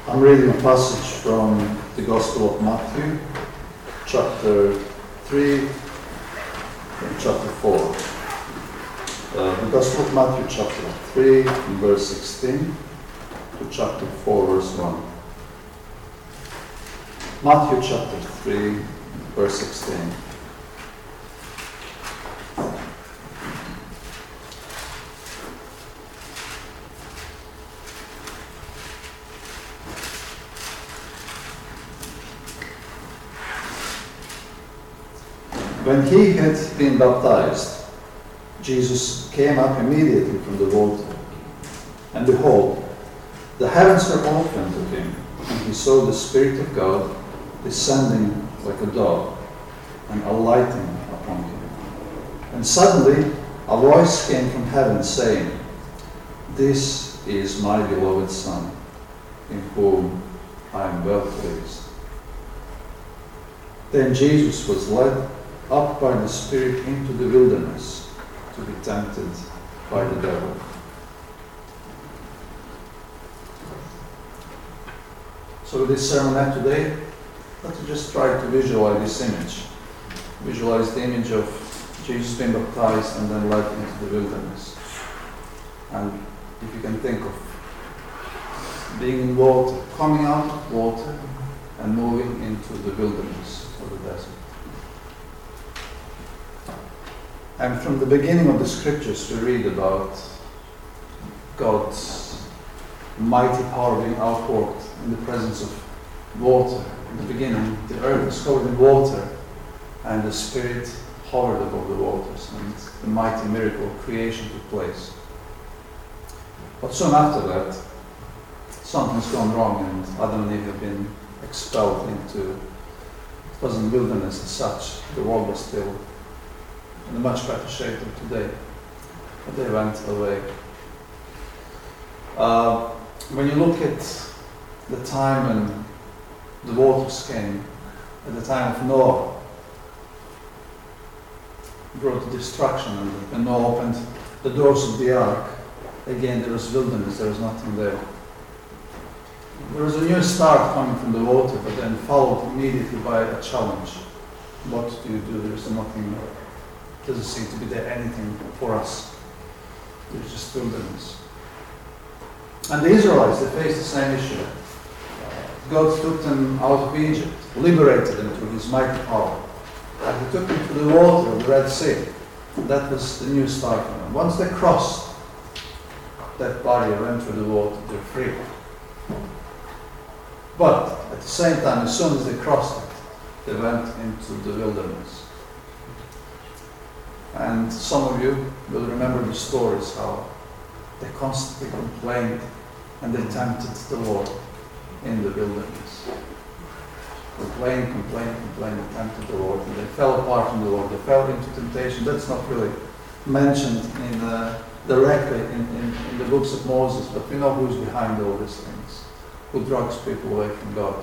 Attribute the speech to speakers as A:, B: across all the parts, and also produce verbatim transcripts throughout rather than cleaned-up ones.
A: I'm reading a passage from the Gospel of Matthew, chapter three and chapter four. Uh, the Gospel of Matthew, chapter three, verse sixteen, to chapter four, verse one. Matthew chapter three, verse sixteen. When he had been baptized, Jesus came up immediately from the water. And behold, the heavens were opened to him, and he saw the Spirit of God descending like a dove and alighting upon him. And suddenly a voice came from heaven saying, "This is my beloved Son, in whom I am well pleased." Then Jesus was led up by the Spirit into the wilderness to be tempted by the devil. So with this sermonette today, let's just try to visualize this image. Visualize the image of Jesus being baptized and then led into the wilderness. And if you can think of being in water, coming out of water and moving into the wilderness or the desert. And from the beginning of the scriptures we read about God's mighty power being outworked in the presence of water. In the beginning, the earth was covered in water and the Spirit hovered above the waters, and the mighty miracle of creation took place. But soon after that, something's gone wrong and Adam and Eve have been expelled into, it wasn't wilderness as such, the world was still in a much better shape than today, but they went away. Uh, when you look at the time when the waters came, at the time of Noah, brought destruction, and when Noah opened the doors of the ark, again there was wilderness, there was nothing there. There was a new start coming from the water, but then followed immediately by a challenge. What do you do? There is nothing more. Doesn't seem to be there anything for us. There's just wilderness. And the Israelites, they faced the same issue. God took them out of Egypt, liberated them through his mighty power. And he took them to the water of the Red Sea. That was the new start for them. Once they crossed that barrier, went through the water, they're free. But at the same time, as soon as they crossed it, they went into the wilderness. And some of you will remember the stories how they constantly complained and they tempted the Lord in the wilderness. Complained, complained, complained, and tempted the Lord, and they fell apart from the Lord. They fell into temptation. That's not really mentioned in uh, directly in, in, in the books of Moses, but we know who's behind all these things, who drags people away from God.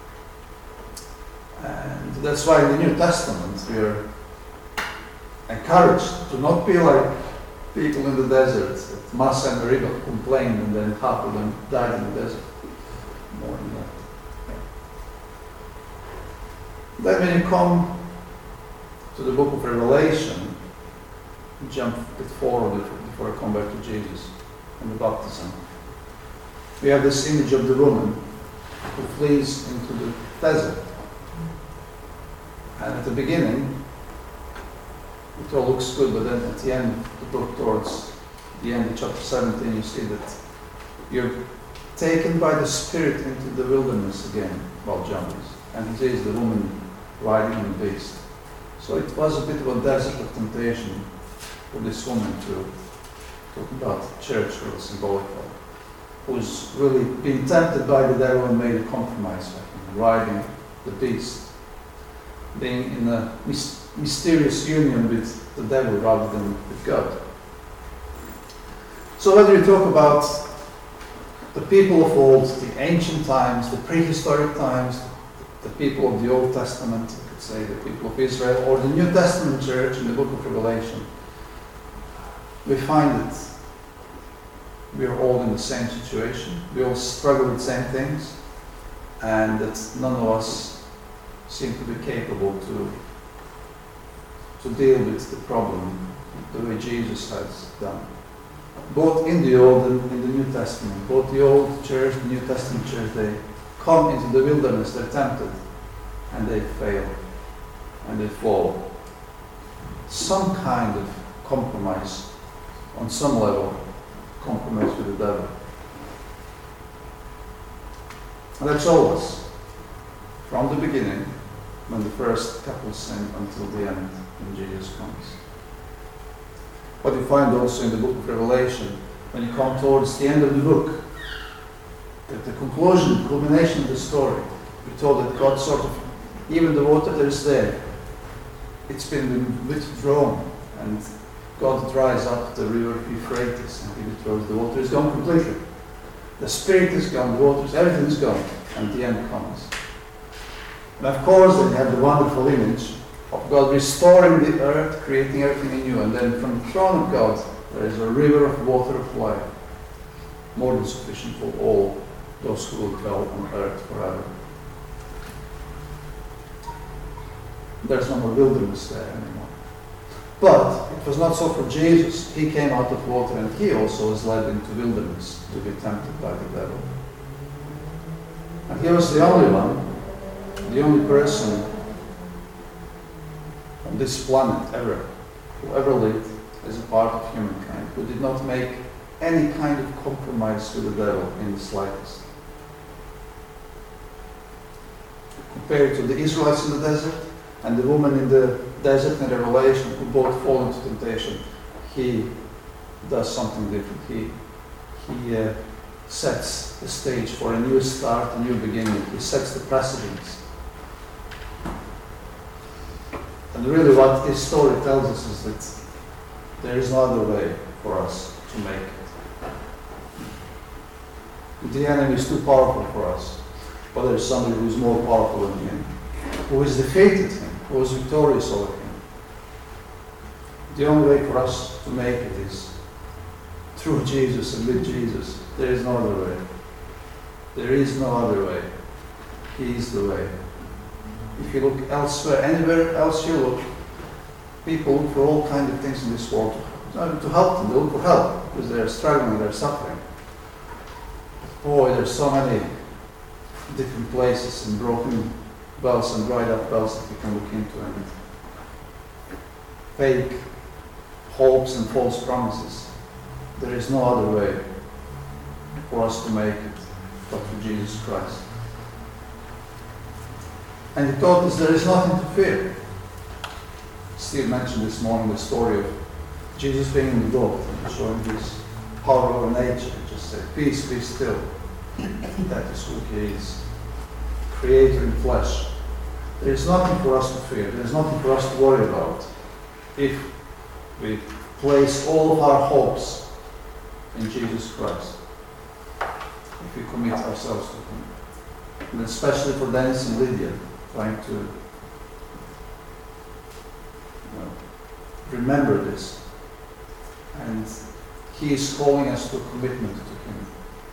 A: And that's why in the New Testament we are encouraged to not be like people in the desert at Massa and Meribah who complained and then half of them died in the desert. More than that. Then when you come to the book of Revelation, jump a bit forward before I come back to Jesus and the baptism. We have this image of the woman who flees into the desert. And at the beginning, it all looks good, but then at the end of the book, towards the end of chapter seventeen, you see that you're taken by the Spirit into the wilderness again while jumping. And he says the woman riding on the beast. So it was a bit of a desert of temptation for this woman to talk about church really symbolically, who's really been tempted by the devil and made a compromise with him, riding the beast, being in a mysterious union with the devil rather than with God. So whether you talk about the people of old, the ancient times, the prehistoric times, the people of the Old Testament, you could say the people of Israel, or the New Testament church in the book of Revelation, we find that we are all in the same situation. We all struggle with the same things. and that none of us seem to be capable to, to deal with the problem the way Jesus has done. Both in the Old and in the New Testament, both the Old Church, the New Testament Church, they come into the wilderness, they're tempted, and they fail, and they fall. Some kind of compromise, on some level, compromise with the devil. And that's always, from the beginning, when the first couple sinned, until the end, when Jesus comes. What you find also in the book of Revelation, when you come towards the end of the book, at the conclusion, the culmination of the story, we're told that God sort of, even the water that is there, it's been withdrawn, and God dries up the river Euphrates, and he withdraws. The water is gone completely. The spirit is gone, the water is, everything is gone, and the end comes. And of course, then you have the wonderful image of God restoring the earth, creating everything anew, and then from the throne of God, there is a river of water of life, more than sufficient for all those who will dwell on earth forever. There's no more wilderness there anymore. But it was not so for Jesus. He came out of water, and he also was led into wilderness to be tempted by the devil. And he was the only one, the only person on this planet ever, who ever lived as a part of humankind, who did not make any kind of compromise with the devil in the slightest. Compared to the Israelites in the desert and the woman in the desert in Revelation, who both fall into temptation, he does something different. He, he uh, sets the stage for a new start, a new beginning. He sets the precedents. And really what this story tells us is that there is no other way for us to make it. The enemy is too powerful for us, but there is somebody who is more powerful than him, who has defeated him, who is victorious over him. The only way for us to make it is through Jesus and with Jesus. There is no other way. There is no other way. He is the way. If you look elsewhere, anywhere else you look, people look for all kinds of things in this world to help them. They look for help because they're struggling, they're suffering. Boy, there's so many different places and broken wells and dried up wells that we can look into, and fake hopes and false promises. There is no other way for us to make it but through Jesus Christ. And he taught us there is nothing to fear. Steve mentioned this morning the story of Jesus being in the boat and showing his power over nature. He just said, "Peace, be still." That is who he is. Creator in flesh. There is nothing for us to fear. There is nothing for us to worry about if we place all of our hopes in Jesus Christ. If we commit ourselves to him. And especially for Dennis and Lydia, trying to you know, remember this. And he is calling us to a commitment to him.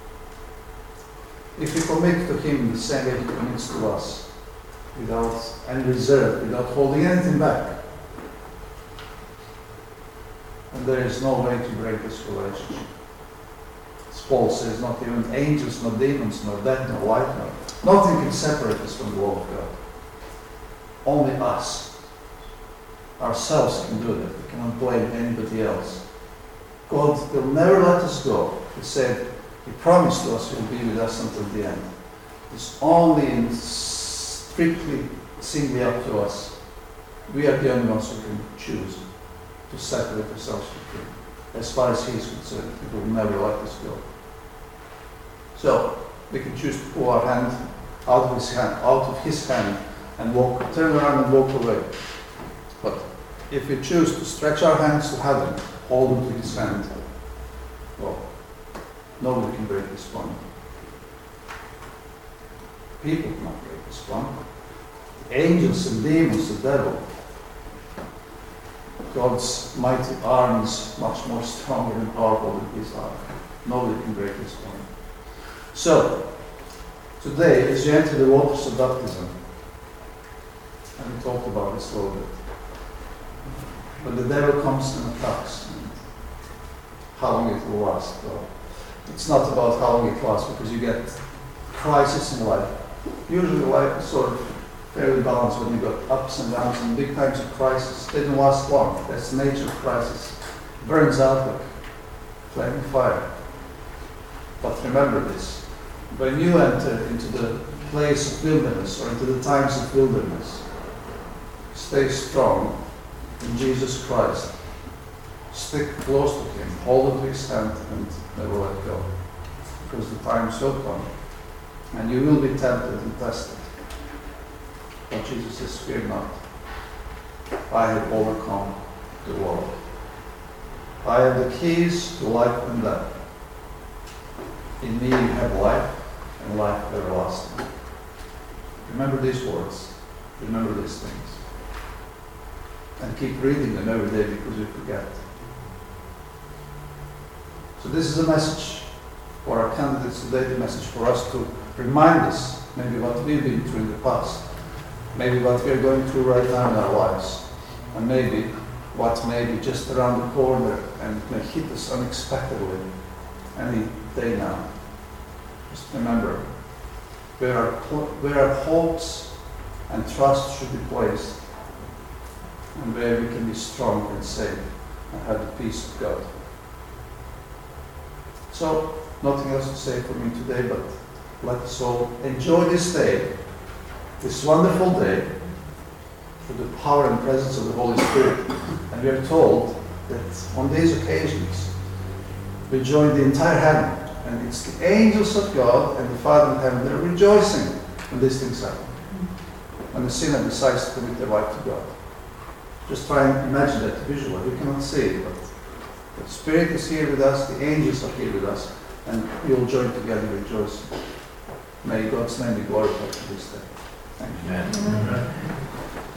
A: If we commit to him the same way he commits to us, without any reserve, without holding anything back, and there is no way to break this relationship. As Paul says, not even angels, nor demons, nor death, nor life, nor nothing can separate us from the love of God. Only us. Ourselves can do that. We cannot blame anybody else. God will never let us go. He said, He promised to us He will be with us until the end. It's only in strictly, singly up to us. We are the only ones who can choose to separate ourselves from Him. As far as He is concerned, He will never let us go. So, we can choose to pull our hand out of His hand, out of His hand, and walk, turn around and walk away. But if we choose to stretch our hands to heaven, hold them to His hand, well, nobody can break this bond. People cannot break this bond. Angels and demons, the devil. God's mighty arm is much more stronger and powerful than His arm. Nobody can break this bond. So, Today, as you enter the waters of baptism, and we talked about this a little bit, when the devil comes and attacks, and how long it will last. Well, it's not about how long it lasts, because you get crisis in life. Usually life is sort of fairly balanced when you got ups and downs and big times of crisis. They don't last long. That's the nature of crisis. It burns out like flaming fire. But remember this. When you enter into the place of wilderness or into the times of wilderness, stay strong in Jesus Christ. Stick close to Him, hold onto His hand, and never let go. Because the times will come, and you will be tempted and tested. But Jesus says, fear not. I have overcome the world. I have the keys to life and death. In me you have life, and life everlasting. Remember these words. Remember these things. And keep reading them every day, because you forget. So this is a message for our candidates today, the message for us to remind us maybe what we've been through in the past, maybe what we're going through right now in our lives, and maybe what may be just around the corner and may hit us unexpectedly any day now. Just remember where our, where our hopes and trust should be placed, and where we can be strong and safe and have the peace of God. So, nothing else to say for me today, but let us all enjoy this day, this wonderful day, through the power and presence of the Holy Spirit. And we are told that on these occasions, we join the entire heaven, and it's the angels of God and the Father in heaven that are rejoicing when these things happen. When the sinner decides to commit their life to God. Just try and imagine that visually. We cannot see it, but the Spirit is here with us, the angels are here with us, and we will join together rejoicing. May God's name be glorified for this day. Thank you.
B: Amen. Amen.